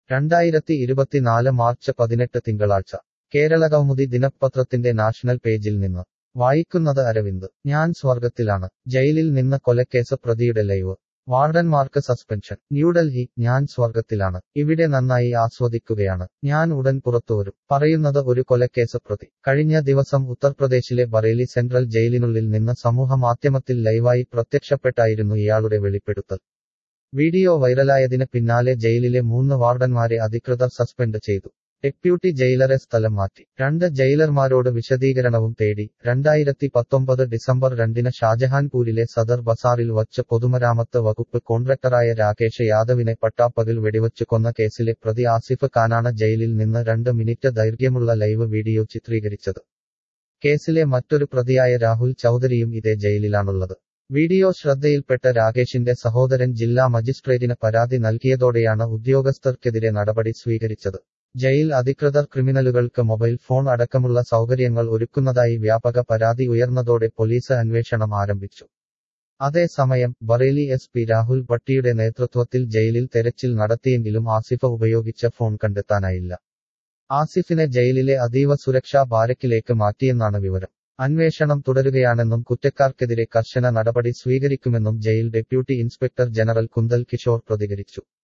2024 March 18 തിങ്കളാഴ്ച കേരളകൗമുദി ദിനപത്രത്തിന്റെ national പേജിൽ നിന്ന് വായിക്കുന്നത് അരവിന്ദ്. ഞാൻ സ്വർഗത്തിലാണ്. ജയിലിൽ നിന്ന് കൊലക്കേസ് പ്രതിയുടെ ലൈവ്. വാർഡന്മാർക്ക് സസ്പെൻഷൻ. ന്യൂഡൽഹി. ഞാൻ സ്വർഗത്തിലാണ്. ഇവിടെ നന്നായി ആസ്വദിക്കുകയാണ്. ഞാൻ ഉടൻ പുറത്തുവരും. പറയുന്നത് ഒരു കൊലക്കേസ് പ്രതി. കഴിഞ്ഞ ദിവസം ഉത്തർപ്രദേശിലെ ബറേലി സെൻട്രൽ ജയിലിനുള്ളിൽ നിന്ന് സമൂഹമാധ്യമത്തിൽ ലൈവായി പ്രത്യക്ഷപ്പെട്ടായിരുന്നു ഇയാളുടെ വെളിപ്പെടുത്തൽ. വീഡിയോ വൈറലായതിന് പിന്നാലെ ജയിലിലെ 3 വാർഡന്മാരെ അധികൃതർ സസ്പെൻഡ് ചെയ്തു. ഡെപ്യൂട്ടി ജയിലറെ സ്ഥലം മാറ്റി. 2 ജയിലർമാരോട് വിശദീകരണവും തേടി. 2019 ഡിസംബർ 2 ഷാജഹാൻപൂരിലെ സദർ ബസാറിൽ വച്ച് പൊതുമരാമത്ത് വകുപ്പ് കോൺട്രാക്ടറായ രാകേഷ് യാദവിനെ പട്ടാപ്പകൽ വെടിവച്ചു കൊന്ന കേസിലെ പ്രതി ആസിഫ് ഖാനാണ് ജയിലിൽ നിന്ന് 2 മിനിറ്റ് ദൈർഘ്യമുള്ള ലൈവ് വീഡിയോ ചിത്രീകരിച്ചത്. കേസിലെ മറ്റൊരു പ്രതിയായ രാഹുൽ ചൌധരിയും ഇതേ ജയിലിലാണുള്ളത്. വീഡിയോ ശ്രദ്ധയിൽപ്പെട്ട രാകേഷിന്റെ സഹോദരൻ ജില്ലാ മജിസ്ട്രേറ്റിന് പരാതി നൽകിയതോടെയാണ് ഉദ്യോഗസ്ഥർക്കെതിരെ നടപടി സ്വീകരിച്ചത്. ജയിൽ അധികൃതർ ക്രിമിനലുകൾക്ക് മൊബൈൽ ഫോൺ അടക്കമുള്ള സൗകര്യങ്ങൾ ഒരുക്കുന്നതായി വ്യാപക പരാതി ഉയർന്നതോടെ പോലീസ് അന്വേഷണം ആരംഭിച്ചു. അതേസമയം ബറേലി SP രാഹുൽ ഭട്ടിയുടെ നേതൃത്വത്തിൽ ജയിലിൽ തെരച്ചിൽ നടത്തിയെങ്കിലും ആസിഫ് ഉപയോഗിച്ച ഫോൺ കണ്ടെത്താനായില്ല. ആസിഫിനെ ജയിലിലെ അതീവ സുരക്ഷാ ബാരക്കിലേക്ക് മാറ്റിയെന്നാണ് വിവരം. അന്വേഷണം തുടരുകയാണെന്നും കുറ്റക്കാർക്കെതിരെ കർശന നടപടി സ്വീകരിക്കുമെന്നും jail deputy inspector general Kunthal Kishore പ്രതികരിച്ചു.